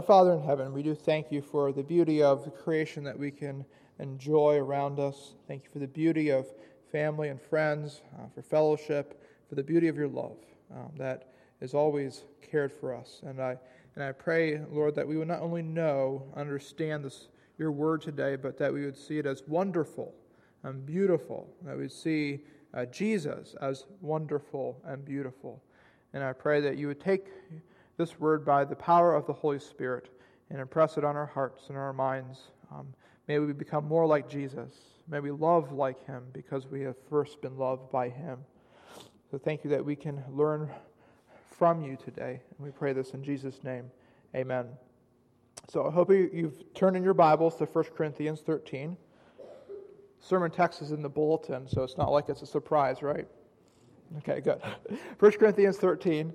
Father in heaven, we do thank you for the beauty of the creation that we can enjoy around us. Thank you for the beauty of family and friends, for fellowship, for the beauty of your love that is always cared for us. And I pray, Lord, that we would not only understand your word today, but that we would see it as wonderful and beautiful, that we would see Jesus as wonderful and beautiful. And I pray that you would take this word by the power of the Holy Spirit and impress it on our hearts and our minds. May we become more like Jesus. May we love like him because we have first been loved by him. So thank you that we can learn from you today. And we pray this in Jesus' name. Amen. So I hope you've turned in your Bibles to 1 Corinthians 13. Sermon text is in the bulletin, so it's not like it's a surprise, right? Okay, good. 1 Corinthians 13.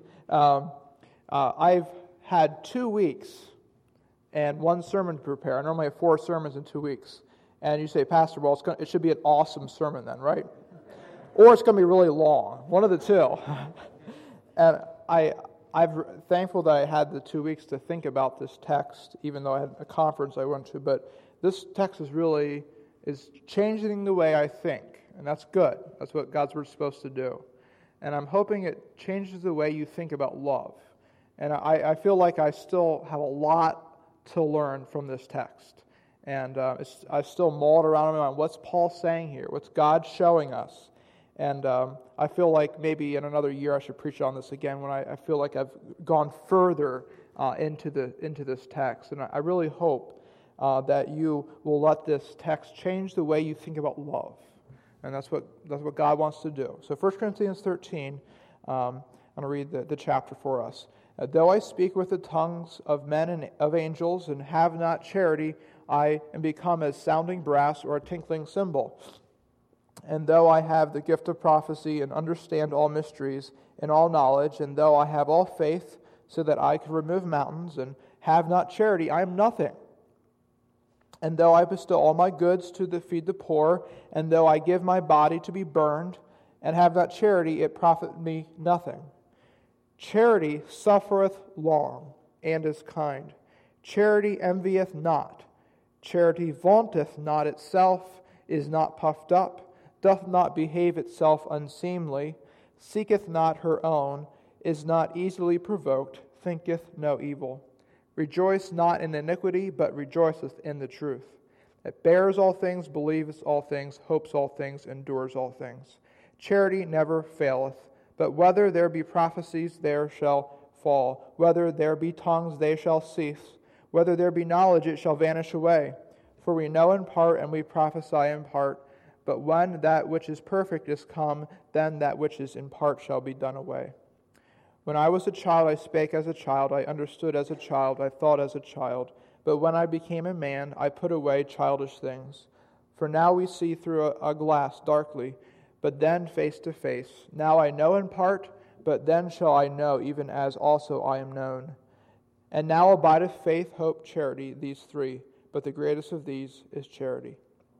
I've had 2 weeks and one sermon to prepare. I normally have 4 sermons in 2 weeks. And you say, Pastor, well, it should be an awesome sermon then, right? Or it's going to be really long. One of the two. And I'm thankful that I had the 2 weeks to think about this text, even though I had a conference I went to. But this text is changing the way I think. And that's good. That's what God's Word is supposed to do. And I'm hoping it changes the way you think about love. And I feel like I still have a lot to learn from this text. And I still mull it around in my mind. What's Paul saying here? What's God showing us? And I feel like maybe in another year I should preach on this again when I feel like I've gone further into this text. And I really hope that you will let this text change the way you think about love. And that's what God wants to do. So 1 Corinthians 13, I'm going to read the chapter for us. Though I speak with the tongues of men and of angels and have not charity, I am become as sounding brass or a tinkling cymbal. And though I have the gift of prophecy and understand all mysteries and all knowledge, and though I have all faith so that I can remove mountains and have not charity, I am nothing. And though I bestow all my goods to feed the poor, and though I give my body to be burned and have not charity, it profiteth me nothing. Charity suffereth long, and is kind. Charity envieth not. Charity vaunteth not itself, is not puffed up, doth not behave itself unseemly, seeketh not her own, is not easily provoked, thinketh no evil. Rejoice not in iniquity, but rejoiceth in the truth. It bears all things, believeth all things, hopes all things, endures all things. Charity never faileth. But whether there be prophecies, there shall fall. Whether there be tongues, they shall cease. Whether there be knowledge, it shall vanish away. For we know in part, and we prophesy in part. But when that which is perfect is come, then that which is in part shall be done away. When I was a child, I spake as a child. I understood as a child. I thought as a child. But when I became a man, I put away childish things. For now we see through a glass darkly, but then face to face. Now I know in part, but then shall I know, even as also I am known. And now abideth faith, hope, charity, these three, but the greatest of these is charity.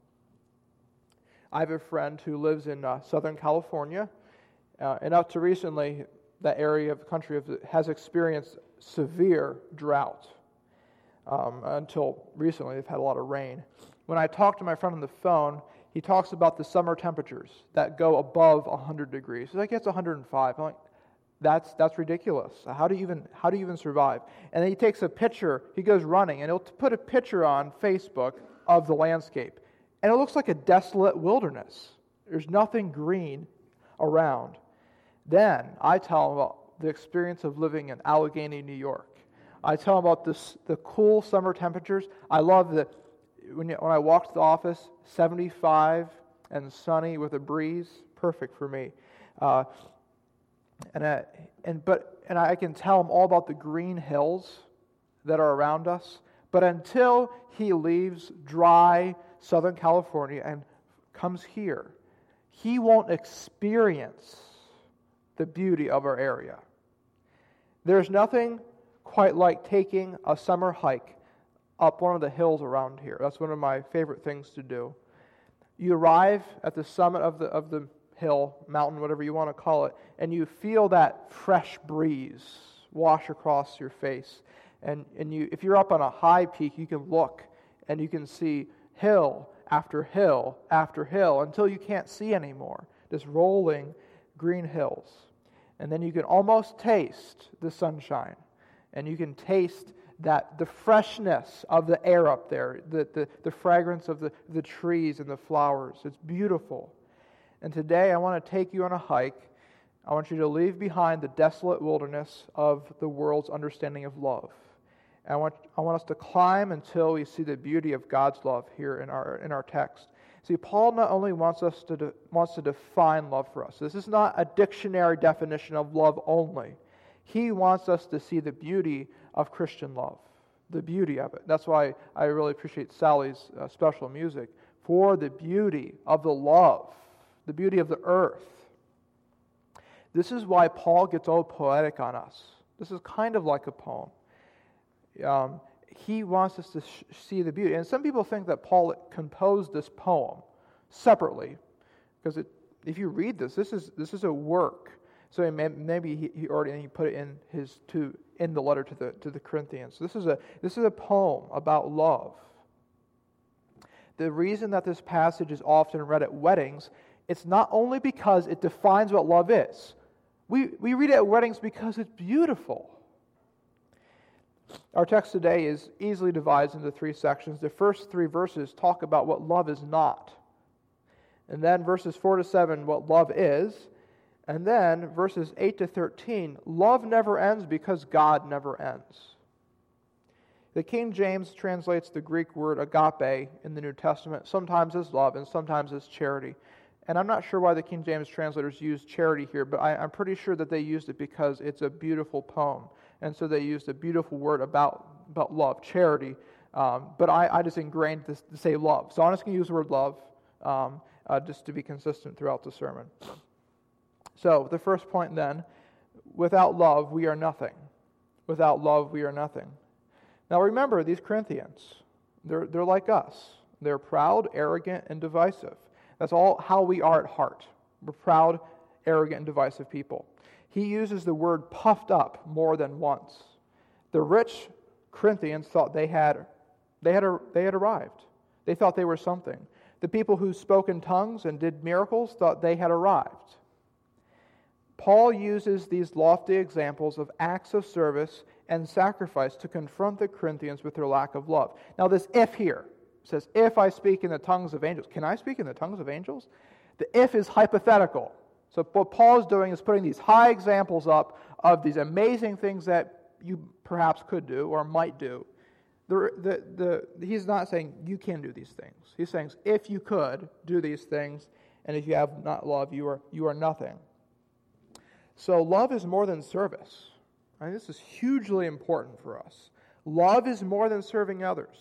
I have a friend who lives in Southern California, and up to recently, that area of the country has experienced severe drought. Until recently, they've had a lot of rain. When I talked to my friend on the phone, he talks about the summer temperatures that go above 100 degrees. He's like, it's 105. I'm like, that's ridiculous. How do you even survive? And then he takes a picture. He goes running, and he'll put a picture on Facebook of the landscape, and it looks like a desolate wilderness. There's nothing green around. Then I tell him about the experience of living in Allegheny, New York. I tell him about the cool summer temperatures. I love that. When I walk to the office, 75 and sunny with a breeze, perfect for me. And I can tell him all about the green hills that are around us. But until he leaves dry Southern California and comes here, he won't experience the beauty of our area. There's nothing quite like taking a summer hike up one of the hills around here. That's one of my favorite things to do. You arrive at the summit of the hill, mountain, whatever you want to call it, and you feel that fresh breeze wash across your face. And if you're up on a high peak, you can look and you can see hill after hill after hill until you can't see anymore. Just rolling green hills. And then you can almost taste the sunshine. And you can taste the freshness of the air up there, the fragrance of the trees and the flowers. It's beautiful. And today I want to take you on a hike. I want you to leave behind the desolate wilderness of the world's understanding of love. And I want us to climb until we see the beauty of God's love here in our text. See, Paul not only wants to define love for us. This is not a dictionary definition of love only. He wants us to see the beauty of Christian love, the beauty of it. That's why I really appreciate Sally's special music, for the beauty of the love, the beauty of the earth. This is why Paul gets all poetic on us. This is kind of like a poem. He wants us to see the beauty. And some people think that Paul composed this poem separately, because if you read this is a work. So maybe he already put it in the letter to the Corinthians. This is a poem about love. The reason that this passage is often read at weddings, it's not only because it defines what love is. We read it at weddings because it's beautiful. Our text today is easily divided into 3 sections. The first 3 verses talk about what love is not. And then verses 4 to 7, what love is. And then verses 8 to 13, love never ends because God never ends. The King James translates the Greek word agape in the New Testament sometimes as love and sometimes as charity. And I'm not sure why the King James translators use charity here, but I'm pretty sure that they used it because it's a beautiful poem. And so they used a beautiful word about love, charity. But I just ingrained this to say love. So I'm just going to use the word love just to be consistent throughout the sermon. So the first point then, without love we are nothing. Without love we are nothing. Now remember, these Corinthians, they're like us. They're proud, arrogant, and divisive. That's all how we are at heart. We're proud, arrogant, and divisive people. He uses the word puffed up more than once. The rich Corinthians thought they had arrived. They thought they were something. The people who spoke in tongues and did miracles thought they had arrived. Paul uses these lofty examples of acts of service and sacrifice to confront the Corinthians with their lack of love. Now this if here says, if I speak in the tongues of angels. Can I speak in the tongues of angels? The if is hypothetical. So what Paul is doing is putting these high examples up of these amazing things that you perhaps could do or might do. He's not saying you can do these things. He's saying if you could do these things, and if you have not love, you are nothing. So love is more than service. I mean, this is hugely important for us. Love is more than serving others.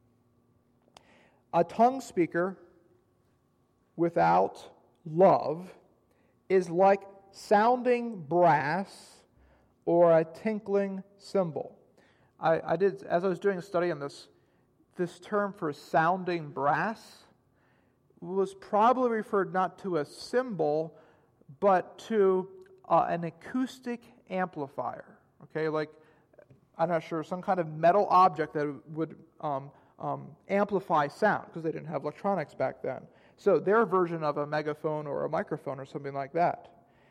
A tongue speaker without love is like sounding brass or a tinkling cymbal. I did, as I was doing a study on this term for sounding brass was probably referred not to a cymbal, but to an acoustic amplifier. Okay, like, I'm not sure, some kind of metal object that would amplify sound, because they didn't have electronics back then. So their version of a megaphone or a microphone or something like that.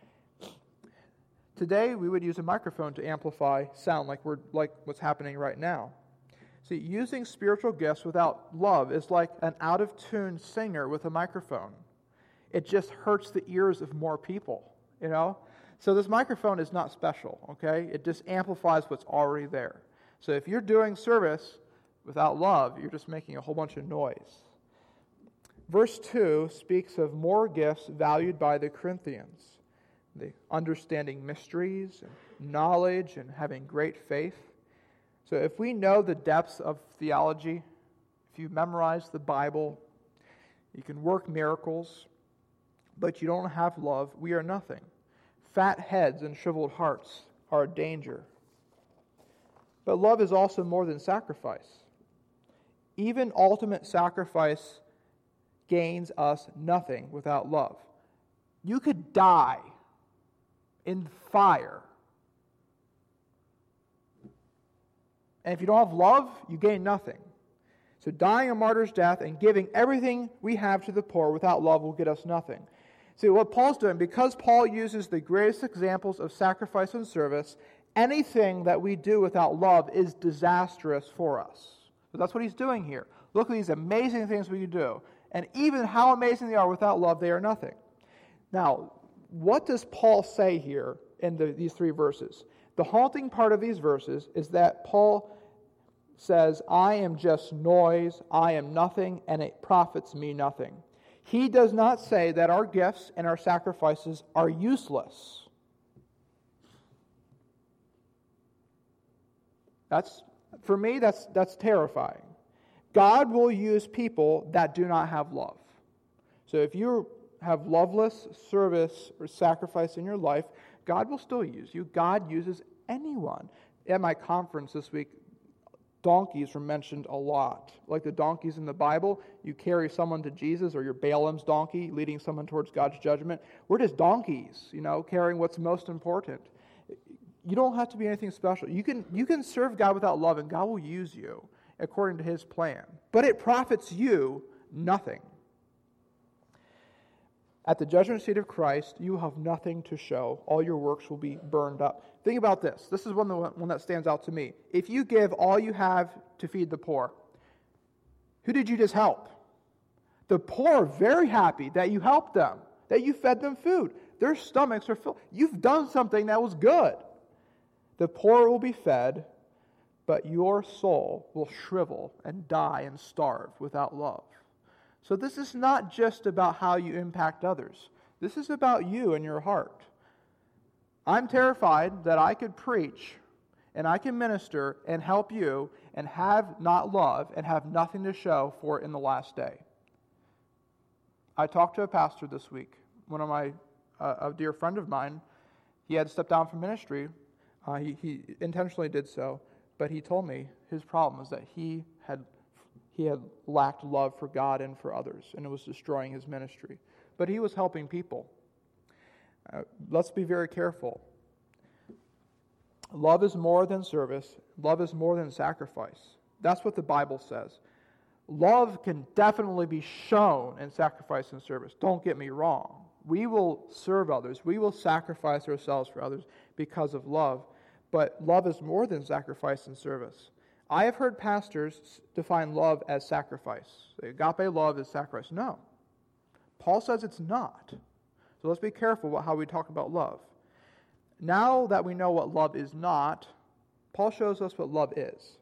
Today we would use a microphone to amplify sound like what's happening right now. See, using spiritual gifts without love is like an out-of-tune singer with a microphone. It just hurts the ears of more people, you know? So this microphone is not special, okay? It just amplifies what's already there. So if you're doing service without love, you're just making a whole bunch of noise. Verse 2 speaks of more gifts valued by the Corinthians. The understanding mysteries, and knowledge, and having great faith. So if we know the depths of theology, if you memorize the Bible, you can work miracles, but you don't have love, we are nothing. Fat heads and shriveled hearts are a danger. But love is also more than sacrifice. Even ultimate sacrifice gains us nothing without love. You could die in fire. And if you don't have love, you gain nothing. So dying a martyr's death and giving everything we have to the poor without love will get us nothing. See, what Paul's doing, because Paul uses the greatest examples of sacrifice and service, anything that we do without love is disastrous for us. So that's what he's doing here. Look at these amazing things we can do. And even how amazing they are without love, they are nothing. Now, what does Paul say here in these 3 verses? The haunting part of these verses is that Paul says, I am just noise, I am nothing, and it profits me nothing. He does not say that our gifts and our sacrifices are useless. For me, that's terrifying. God will use people that do not have love. So if you have loveless service or sacrifice in your life, God will still use you. God uses anyone. At my conference this week, donkeys were mentioned a lot. Like the donkeys in the Bible, you carry someone to Jesus, or your Balaam's donkey leading someone towards God's judgment. We're just donkeys, carrying what's most important. You don't have to be anything special. You can serve God without love, and God will use you according to His plan. But it profits you nothing. At the judgment seat of Christ, you have nothing to show. All your works will be burned up. Think about this. This is one that stands out to me. If you give all you have to feed the poor, who did you just help? The poor are very happy that you helped them, that you fed them food. Their stomachs are filled. You've done something that was good. The poor will be fed, but your soul will shrivel and die and starve without love. So this is not just about how you impact others. This is about you and your heart. I'm terrified that I could preach and I can minister and help you and have not love and have nothing to show for it in the last day. I talked to a pastor this week. A dear friend of mine, he had stepped down from ministry. He intentionally did so, but he told me his problem was that he had lacked love for God and for others, and it was destroying his ministry. But he was helping people. Let's be very careful. Love is more than service. Love is more than sacrifice. That's what the Bible says. Love can definitely be shown in sacrifice and service. Don't get me wrong. We will serve others. We will sacrifice ourselves for others because of love. But love is more than sacrifice and service. I have heard pastors define love as sacrifice. Agape love is sacrifice. No. Paul says it's not. So let's be careful about how we talk about love. Now that we know what love is not, Paul shows us what love is.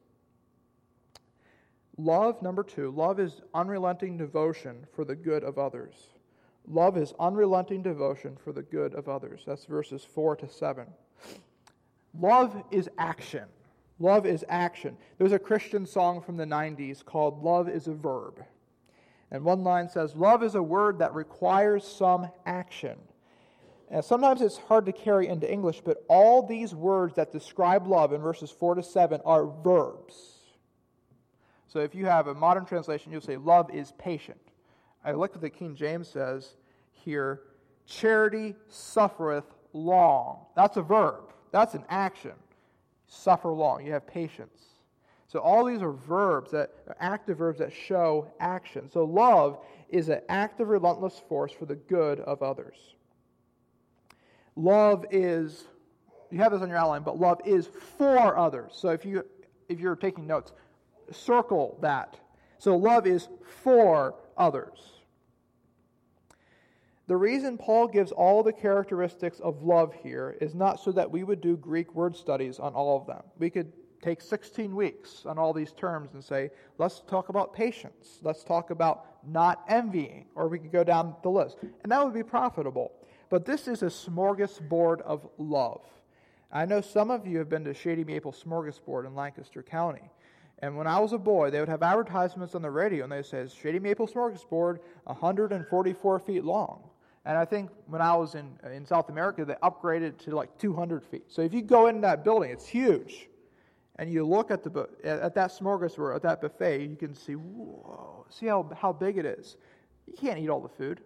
Love, number 2, love is unrelenting devotion for the good of others. Love is unrelenting devotion for the good of others. That's verses 4 to 7. Love is action. Love is action. There's a Christian song from the 90s called Love is a Verb. And one line says, love is a word that requires some action. And sometimes it's hard to carry into English, but all these words that describe love in verses 4 to 7 are verbs. So if you have a modern translation, you'll say, love is patient. I like what the King James says here, charity suffereth long. That's a verb. That's an action. Suffer long. You have patience. So all these are verbs, that are active verbs that show action. So love is an active, relentless force for the good of others. Love is, you have this on your outline, but love is for others. So if you're taking notes, circle that. So love is for others. The reason Paul gives all the characteristics of love here is not so that we would do Greek word studies on all of them. We could take 16 weeks on all these terms and say, let's talk about patience. Let's talk about not envying, or we could go down the list. And that would be profitable. But this is a smorgasbord of love. I know some of you have been to Shady Maple Smorgasbord in Lancaster County. And when I was a boy, they would have advertisements on the radio, and they say, Shady Maple Smorgasbord, 144 feet long. And I think when I was in South America, they upgraded to like 200 feet. So if you go into that building, it's huge. And you look at that smorgasbord, at that buffet, you can see, whoa, see how big it is. You can't eat all the food.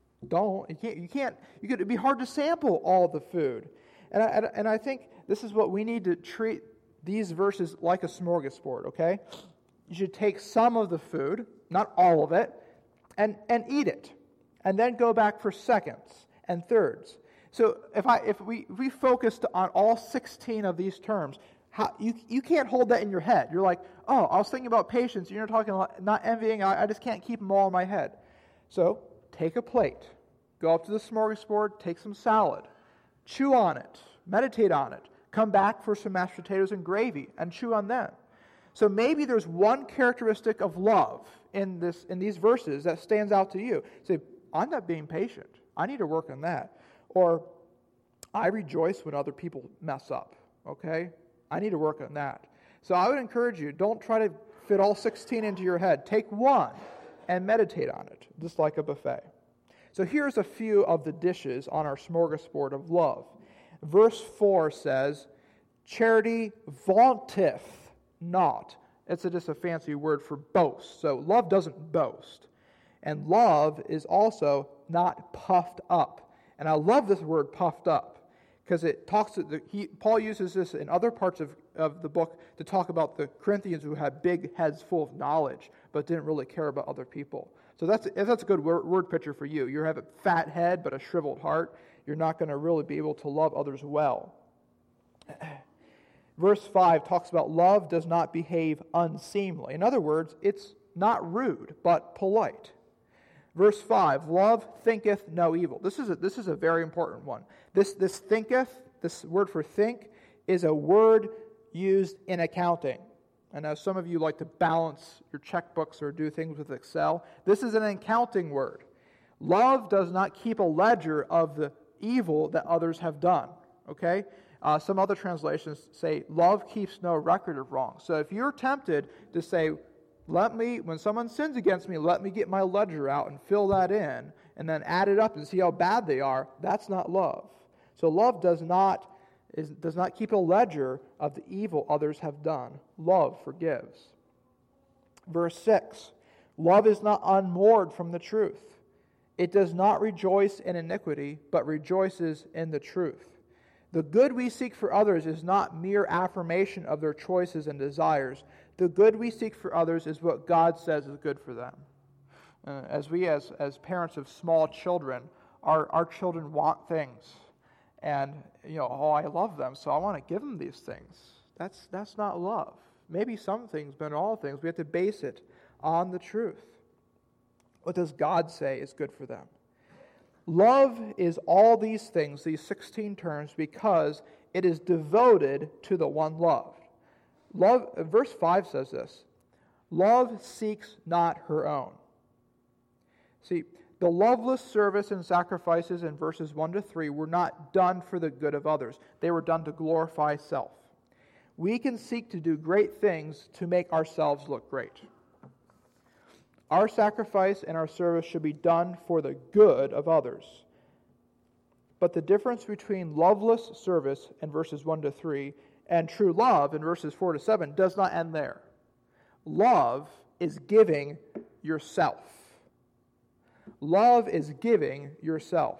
It'd be hard to sample all the food. And I think this is what we need to treat these verses like a smorgasbord, okay? You should take some of the food, not all of it, and eat it, and then go back for seconds and thirds. So if we focused on all 16 of these terms, you can't hold that in your head. You're like, oh, I was thinking about patience, and you're talking about not envying, I just can't keep them all in my head. So take a plate, go up to the smorgasbord, take some salad, chew on it, meditate on it, come back for some mashed potatoes and gravy, and chew on them. So maybe there's one characteristic of love in these verses that stands out to you. Say, I'm not being patient. I need to work on that. Or, I rejoice when other people mess up. Okay? I need to work on that. So I would encourage you, don't try to fit all 16 into your head. Take one and meditate on it, just like a buffet. So here's a few of the dishes on our smorgasbord of love. Verse 4 says, charity vaunteth not. It's just a fancy word for boast. So love doesn't boast. And love is also not puffed up. And I love this word, puffed up, because it talks. Paul uses this in other parts of the book to talk about the Corinthians who had big heads full of knowledge, but didn't really care about other people. So that's a good word picture for you. You have a fat head but a shriveled heart. You're not going to really be able to love others well. Verse 5 talks about love does not behave unseemly. In other words, it's not rude, but polite. Verse 5, love thinketh no evil. This is a very important one. This thinketh, this word for think, is a word used in accounting. I know some of you like to balance your checkbooks or do things with Excel. This is an accounting word. Love does not keep a ledger of the evil that others have done. Okay? Some other translations say, love keeps no record of wrong. So if you're tempted to say, when someone sins against me, let me get my ledger out and fill that in, and then add it up and see how bad they are, that's not love. So love does not keep a ledger of the evil others have done. Love forgives. Verse 6, love is not unmoored from the truth. It does not rejoice in iniquity, but rejoices in the truth. The good we seek for others is not mere affirmation of their choices and desires. The good we seek for others is what God says is good for them. As parents of small children, our children want things. And, I love them, so I want to give them these things. That's not love. Maybe some things, but not all things. We have to base it on the truth. What does God say is good for them? Love is all these things, these 16 terms, because it is devoted to the one loved. Love, verse 5 says this, love seeks not her own. See, the loveless service and sacrifices in verses 1 to 3 were not done for the good of others. They were done to glorify self. We can seek to do great things to make ourselves look great. Our sacrifice and our service should be done for the good of others. But the difference between loveless service in verses 1 to 3 and true love in verses 4 to 7 does not end there. Love is giving yourself. Love is giving yourself.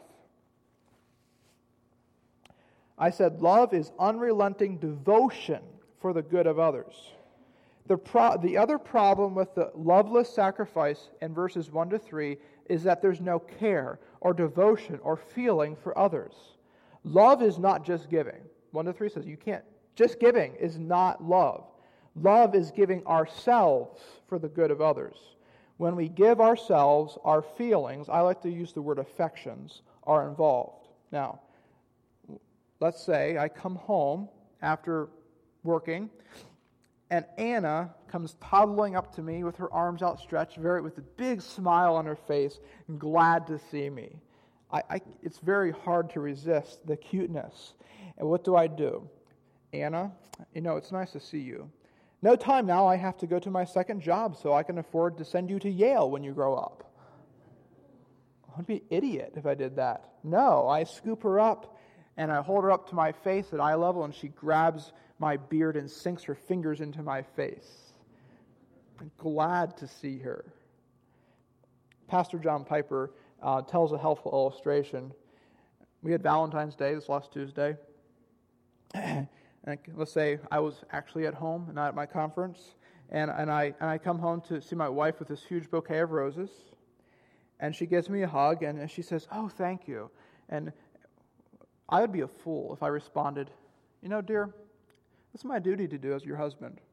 I said love is unrelenting devotion for the good of others. The other problem with the loveless sacrifice in verses 1 to 3 is that there's no care or devotion or feeling for others. Love is not just giving. 1 to 3 says you can't. Just giving is not love. Love is giving ourselves for the good of others. When we give ourselves, our feelings, I like to use the word affections, are involved. Now, let's say I come home after working, and Anna comes toddling up to me with her arms outstretched, with a big smile on her face, and glad to see me. It's very hard to resist the cuteness. And what do? Anna, it's nice to see you. No time now, I have to go to my second job so I can afford to send you to Yale when you grow up. I'd be an idiot if I did that. No, I scoop her up and I hold her up to my face at eye level, and she grabs my beard and sinks her fingers into my face. I'm glad to see her. Pastor John Piper tells a helpful illustration. We had Valentine's Day this last Tuesday. And let's say I was actually at home, not at my conference, and I come home to see my wife with this huge bouquet of roses, and she gives me a hug, and she says, "Oh, thank you." And I would be a fool if I responded, "You know, dear, it's my duty to do as your husband."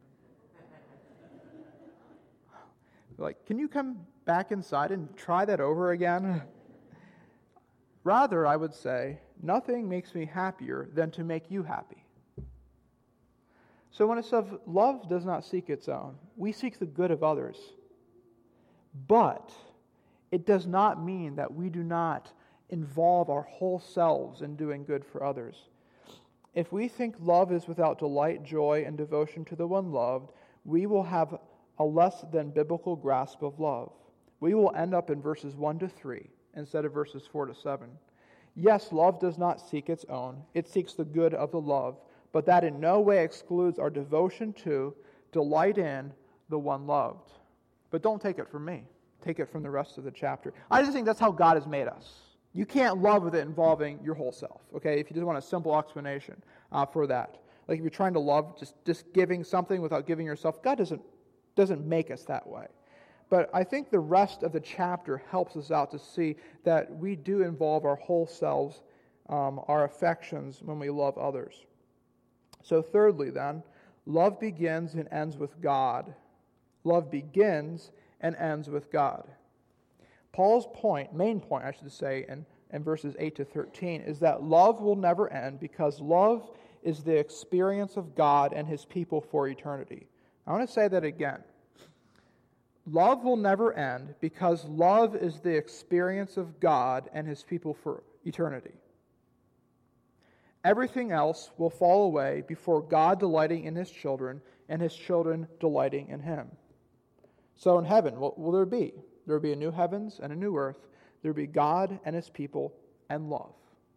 Like, can you come back inside and try that over again? Rather, I would say, nothing makes me happier than to make you happy. So when it says love does not seek its own, we seek the good of others. But it does not mean that we do not involve our whole selves in doing good for others. If we think love is without delight, joy, and devotion to the one loved, we will have a less than biblical grasp of love. We will end up in verses 1 to 3 instead of verses 4 to 7. Yes, love does not seek its own. It seeks the good of the loved, but that in no way excludes our devotion to, delight in, the one loved. But don't take it from me. Take it from the rest of the chapter. I just think that's how God has made us. You can't love with it involving your whole self, okay? If you just want a simple explanation for that. Like if you're trying to love just giving something without giving yourself, God doesn't make us that way. But I think the rest of the chapter helps us out to see that we do involve our whole selves, our affections, when we love others. So thirdly then, love begins and ends with God. Love begins and ends with God. Paul's main point, in verses 8 to 13, is that love will never end because love is the experience of God and His people for eternity. I want to say that again. Love will never end because love is the experience of God and His people for eternity. Everything else will fall away before God delighting in His children and His children delighting in Him. So in heaven, what will there be? There will be a new heavens and a new earth. There will be God and His people and love.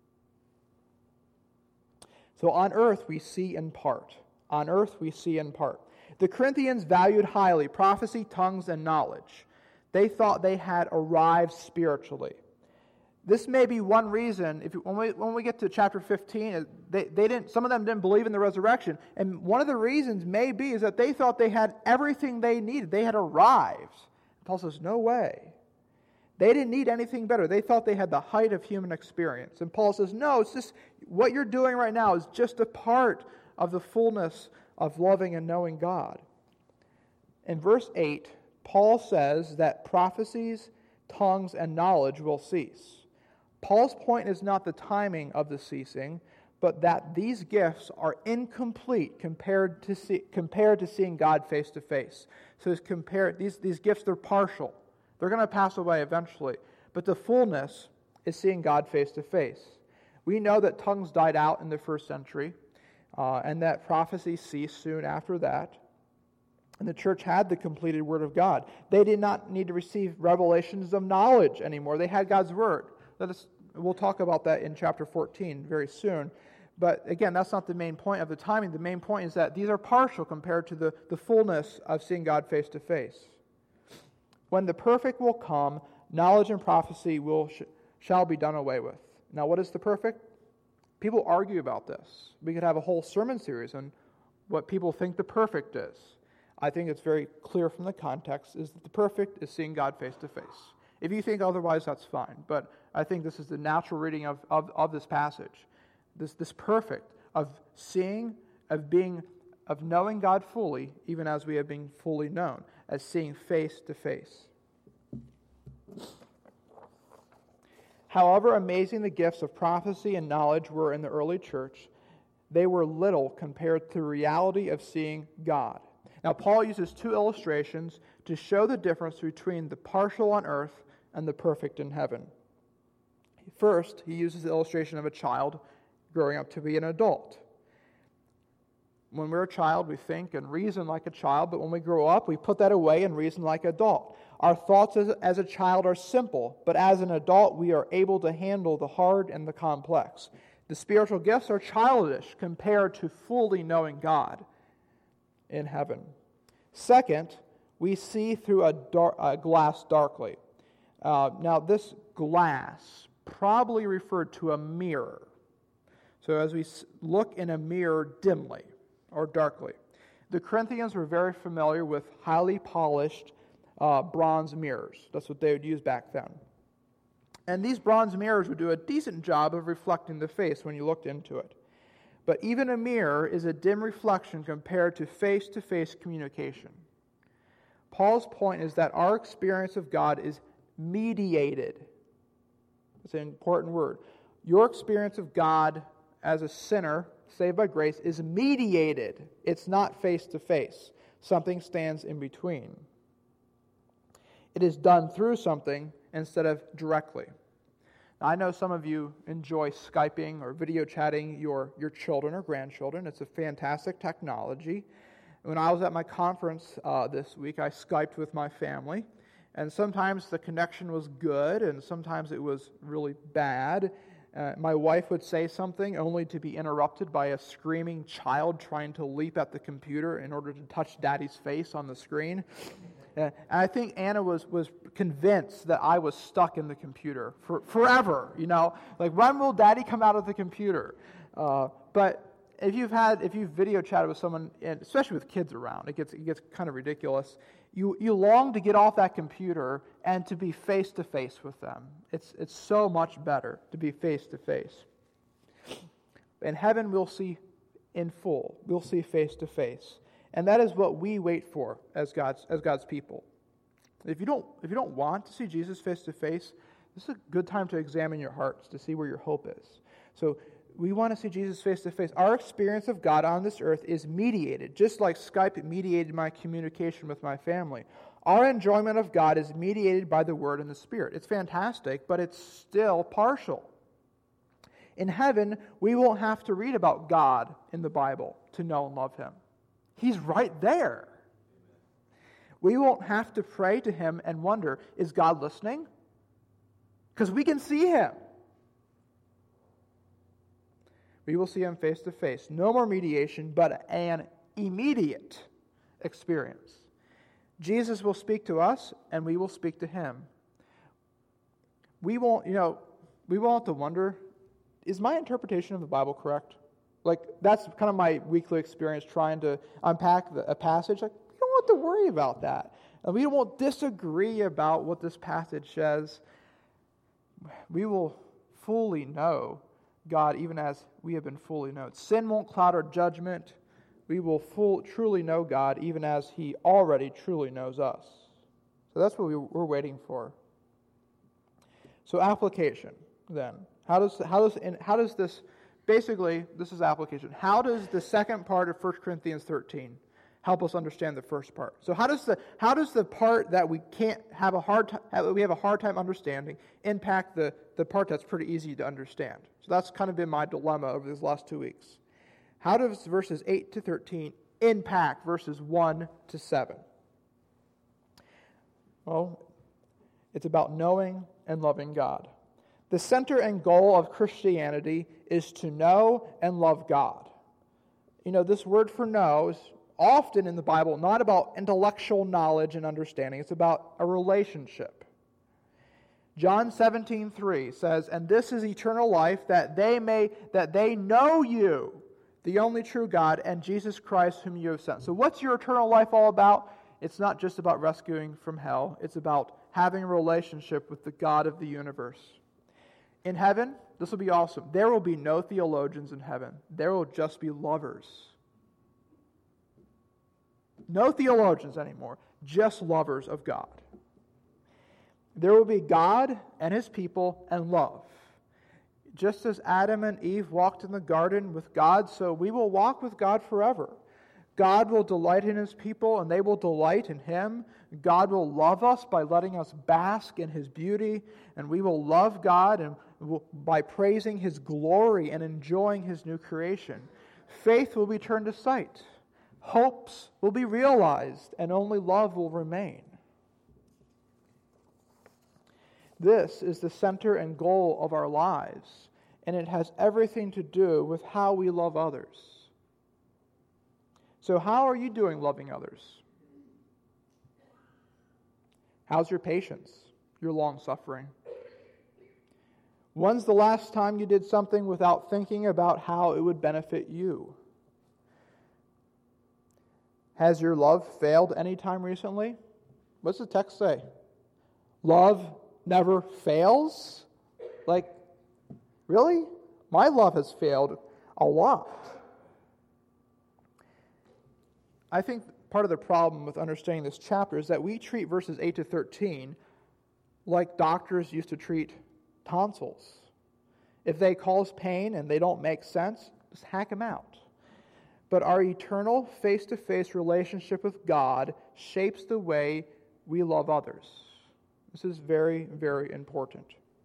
So on earth we see in part. On earth we see in part. The Corinthians valued highly prophecy, tongues, and knowledge. They thought they had arrived spiritually. This may be one reason, when we get to chapter 15, some of them didn't believe in the resurrection. And one of the reasons may be is that they thought they had everything they needed. They had arrived. Paul says, no way. They didn't need anything better. They thought they had the height of human experience. And Paul says, no, it's just what you're doing right now is just a part of the fullness of loving and knowing God. In verse 8, Paul says that prophecies, tongues, and knowledge will cease. Paul's point is not the timing of the ceasing, but that these gifts are incomplete compared to seeing God face to face. So these gifts, they're partial. They're going to pass away eventually. But the fullness is seeing God face to face. We know that tongues died out in the first century, and that prophecy ceased soon after that. And the church had the completed Word of God. They did not need to receive revelations of knowledge anymore. They had God's Word. We'll talk about that in chapter 14 very soon. But again, that's not the main point of the timing. The main point is that these are partial compared to the fullness of seeing God face to face. When the perfect will come, knowledge and prophecy shall be done away with. Now, what is the perfect? People argue about this. We could have a whole sermon series on what people think the perfect is. I think it's very clear from the context is that the perfect is seeing God face to face. If you think otherwise, that's fine. But I think this is the natural reading of this passage. This perfect of seeing, of knowing God fully, even as we have been fully known, as seeing face to face. However amazing the gifts of prophecy and knowledge were in the early church, they were little compared to the reality of seeing God. Now, Paul uses two illustrations to show the difference between the partial on earth and the perfect in heaven. First, he uses the illustration of a child growing up to be an adult. When we're a child, we think and reason like a child, but when we grow up, we put that away and reason like an adult. Our thoughts as a child are simple, but as an adult, we are able to handle the hard and the complex. The spiritual gifts are childish compared to fully knowing God in heaven. Second, we see through a glass darkly. Now, this glass probably referred to a mirror. So as we look in a mirror dimly or darkly, the Corinthians were very familiar with highly polished bronze mirrors. That's what they would use back then. And these bronze mirrors would do a decent job of reflecting the face when you looked into it. But even a mirror is a dim reflection compared to face-to-face communication. Paul's point is that our experience of God is mediated. It's an important word. Your experience of God as a sinner, saved by grace, is mediated. It's not face-to-face. Something stands in between. It is done through something instead of directly. Now, I know some of you enjoy Skyping or video chatting your children or grandchildren. It's a fantastic technology. When I was at my conference this week, I Skyped with my family. And sometimes the connection was good, and sometimes it was really bad. My wife would say something only to be interrupted by a screaming child trying to leap at the computer in order to touch Daddy's face on the screen. And I think Anna was convinced that I was stuck in the computer for forever, Like, when will Daddy come out of the computer? But if you've video chatted with someone, and especially with kids around, it gets kind of ridiculous. You long to get off that computer and to be face to face with them. It's so much better to be face to face. In heaven, we'll see in full. We'll see face to face. And that is what we wait for as God's people. If you don't want to see Jesus face to face, this is a good time to examine your hearts to see where your hope is. So we want to see Jesus face to face. Our experience of God on this earth is mediated, just like Skype mediated my communication with my family. Our enjoyment of God is mediated by the Word and the Spirit. It's fantastic, but it's still partial. In heaven, we won't have to read about God in the Bible to know and love Him. He's right there. We won't have to pray to Him and wonder, is God listening? Because we can see Him. We will see Him face to face. No more mediation, but an immediate experience. Jesus will speak to us, and we will speak to Him. We won't have to wonder, is my interpretation of the Bible correct? Like, that's kind of my weekly experience trying to unpack a passage. Like, we don't have to worry about that. And we won't disagree about what this passage says. We will fully know God even as we have been fully known. Sin won't cloud our judgment. We will truly know God even as He already truly knows us. So that's what we're waiting for. So application, then. How does this... Basically, this is application. How does the second part of 1 Corinthians 13 help us understand the first part? So how does the part that we have a hard time understanding impact the part that's pretty easy to understand? So that's kind of been my dilemma over these last 2 weeks. How does verses 8 to 13 impact verses 1 to 7? Well, it's about knowing and loving God. The center and goal of Christianity is to know and love God. This word for know is often in the Bible not about intellectual knowledge and understanding. It's about a relationship. John 17:3 says, "And this is eternal life, that they know you, the only true God, and Jesus Christ whom you have sent." So what's your eternal life all about? It's not just about rescuing from hell. It's about having a relationship with the God of the universe. In heaven, this will be awesome. There will be no theologians in heaven. There will just be lovers. No theologians anymore, just lovers of God. There will be God and His people and love. Just as Adam and Eve walked in the garden with God, so we will walk with God forever. God will delight in His people, and they will delight in Him. God will love us by letting us bask in His beauty, and we will love God and by praising His glory and enjoying His new creation. Faith will be turned to sight. Hopes will be realized, and only love will remain. This is the center and goal of our lives, and it has everything to do with how we love others. So how are you doing loving others? How's your patience, your long-suffering? When's the last time you did something without thinking about how it would benefit you? Has your love failed any time recently? What's the text say? Love never fails? Like, really? My love has failed a lot. I think part of the problem with understanding this chapter is that we treat verses 8 to 13 like doctors used to treat tonsils. If they cause pain and they don't make sense, just hack them out. But our eternal face-to-face relationship with God shapes the way we love others. This is very, very important.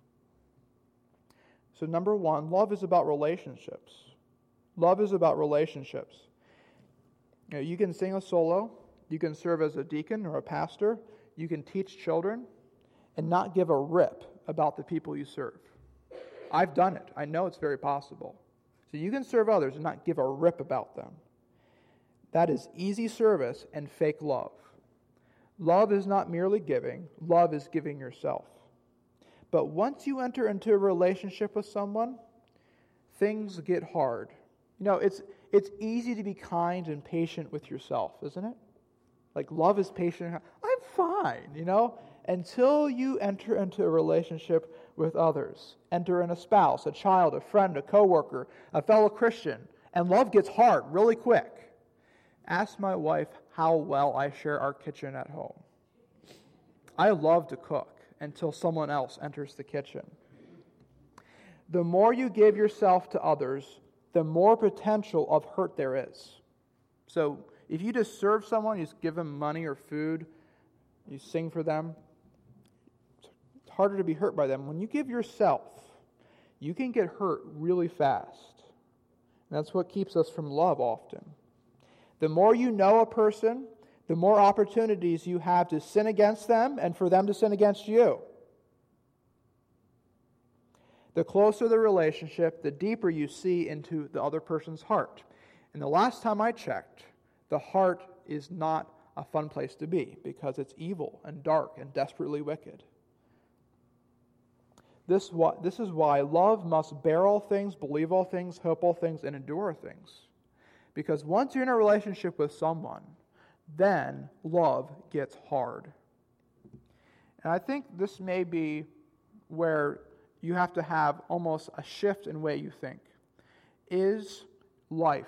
So number one, love is about relationships. Love is about relationships. You know, you can sing a solo, you can serve as a deacon or a pastor, you can teach children, and not give a rip about the people you serve. I've done it. I know it's very possible. So you can serve others and not give a rip about them. That is easy service and fake love. Love is not merely giving. Love is giving yourself. But once you enter into a relationship with someone, things get hard. You know, it's easy to be kind and patient with yourself, isn't it? Like, love is patient. I'm fine, you know, until you enter into a relationship with others. Enter in a spouse, a child, a friend, a coworker, a fellow Christian, and love gets hard really quick. Ask my wife how well I share our kitchen at home. I love to cook until someone else enters the kitchen. The more you give yourself to others, the more potential of hurt there is. So if you just serve someone, you just give them money or food, you sing for them, it's harder to be hurt by them. When you give yourself, you can get hurt really fast. And that's what keeps us from love often. The more you know a person, the more opportunities you have to sin against them and for them to sin against you. The closer the relationship, the deeper you see into the other person's heart. And the last time I checked, the heart is not a fun place to be because it's evil and dark and desperately wicked. This is why love must bear all things, believe all things, hope all things, and endure all things. Because once you're in a relationship with someone, then love gets hard. And I think this may be where you have to have almost a shift in the way you think. Is life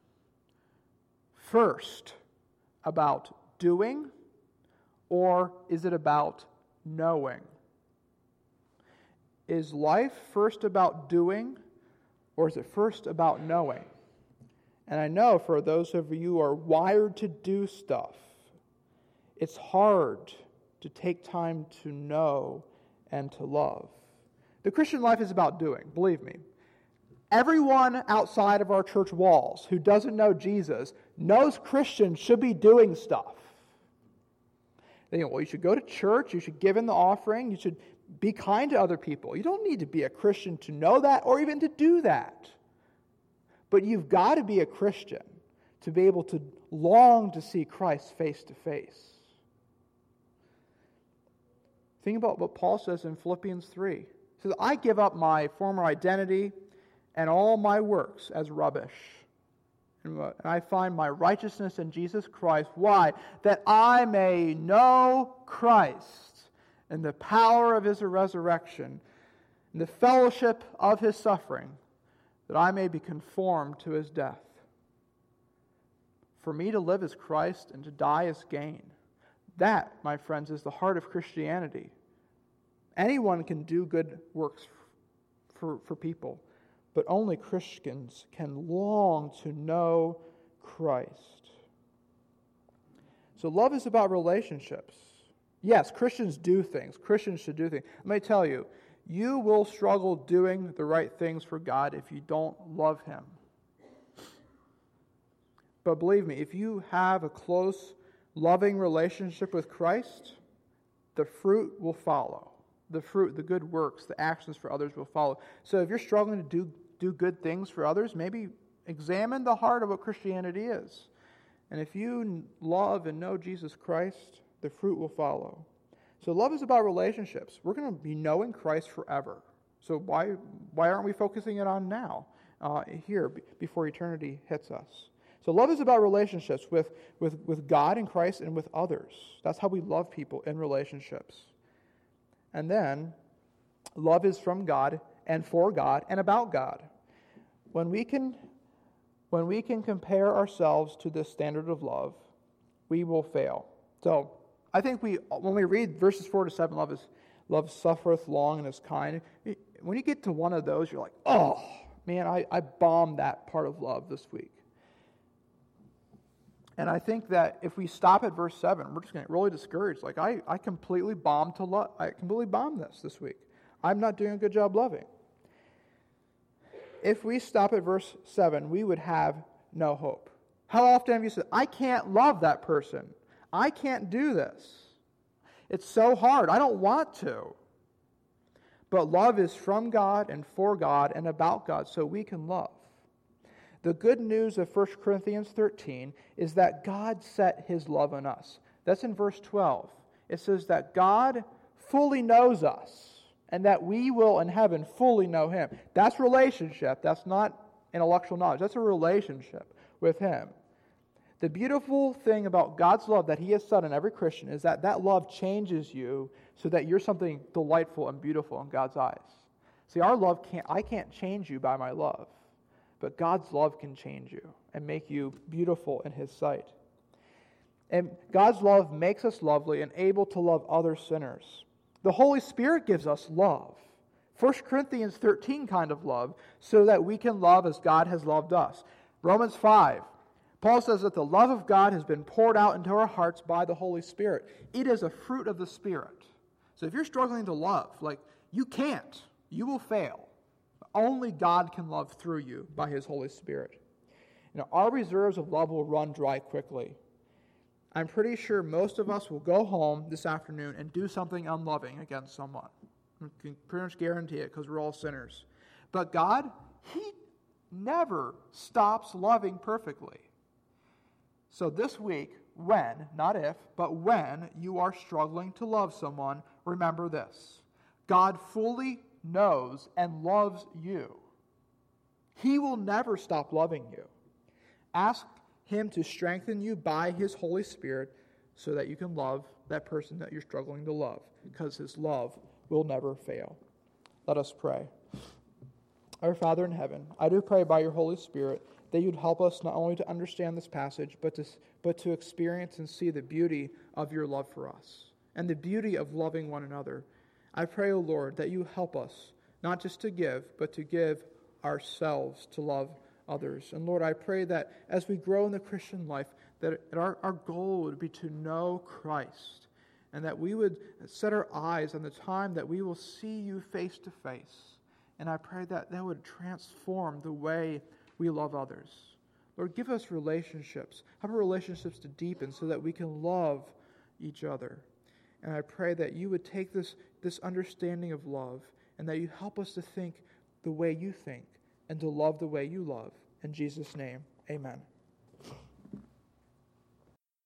first about doing, or is it about knowing? Is life first about doing, or is it first about knowing? And I know for those of you who are wired to do stuff, it's hard to take time to know and to love. The Christian life is about doing, believe me. Everyone outside of our church walls who doesn't know Jesus knows Christians should be doing stuff. They think, well, you should go to church, you should give in the offering, you should be kind to other people. You don't need to be a Christian to know that or even to do that. But you've got to be a Christian to be able to long to see Christ face to face. Think about what Paul says in Philippians 3. He says, I give up my former identity and all my works as rubbish. And I find my righteousness in Jesus Christ. Why? That I may know Christ and the power of His resurrection and the fellowship of His suffering, that I may be conformed to His death. For me to live is Christ and to die is gain. That, my friends, is the heart of Christianity. Anyone can do good works for people, but only Christians can long to know Christ. So love is about relationships. Yes, Christians do things. Christians should do things. Let me tell you, you will struggle doing the right things for God if you don't love Him. But believe me, if you have a close, loving relationship with Christ, the fruit will follow. The fruit, the good works, the actions for others will follow. So if you're struggling to do good things for others, maybe examine the heart of what Christianity is. And if you love and know Jesus Christ, the fruit will follow. So love is about relationships. We're going to be knowing Christ forever. So why aren't we focusing it on now, here, before eternity hits us? So love is about relationships with God and Christ and with others. That's how we love people, in relationships. And then, love is from God and for God and about God. When we can compare ourselves to this standard of love, we will fail. So I think when we read verses 4 to 7, love suffereth long and is kind. When you get to one of those, you're like, oh, man, I bombed that part of love this week. And I think that if we stop at verse 7, we're just going to get really discouraged. Like, I completely bombed this week. I'm not doing a good job loving. If we stop at verse 7, we would have no hope. How often have you said, I can't love that person. I can't do this. It's so hard. I don't want to. But love is from God and for God and about God, so we can love. The good news of 1 Corinthians 13 is that God set his love on us. That's in verse 12. It says that God fully knows us and that we will in heaven fully know him. That's relationship. That's not intellectual knowledge. That's a relationship with him. The beautiful thing about God's love that he has set on every Christian is that love changes you so that you're something delightful and beautiful in God's eyes. See, I can't change you by my love. But God's love can change you and make you beautiful in his sight. And God's love makes us lovely and able to love other sinners. The Holy Spirit gives us love. 1 Corinthians 13 kind of love, so that we can love as God has loved us. Romans 5, Paul says that the love of God has been poured out into our hearts by the Holy Spirit. It is a fruit of the Spirit. So if you're struggling to love, you can't. You will fail. Only God can love through you by his Holy Spirit. Our reserves of love will run dry quickly. I'm pretty sure most of us will go home this afternoon and do something unloving against someone. I can pretty much guarantee it because we're all sinners. But God, he never stops loving perfectly. So this week, when, not if, but when you are struggling to love someone, remember this. God fully knows and loves you. He will never stop loving you. Ask him to strengthen you by his Holy Spirit so that you can love that person that you're struggling to love, because his love will never fail. Let us pray. Our Father in heaven, I do pray by your Holy Spirit that you'd help us not only to understand this passage, but to experience and see the beauty of your love for us and the beauty of loving one another. I pray, O Lord, that you help us not just to give, but to give ourselves to love others. And Lord, I pray that as we grow in the Christian life, that our goal would be to know Christ, and that we would set our eyes on the time that we will see you face to face. And I pray that that would transform the way we love others. Lord, give us relationships. Help our relationships to deepen so that we can love each other. And I pray that you would take this understanding of love and that you help us to think the way you think and to love the way you love. In Jesus' name, amen.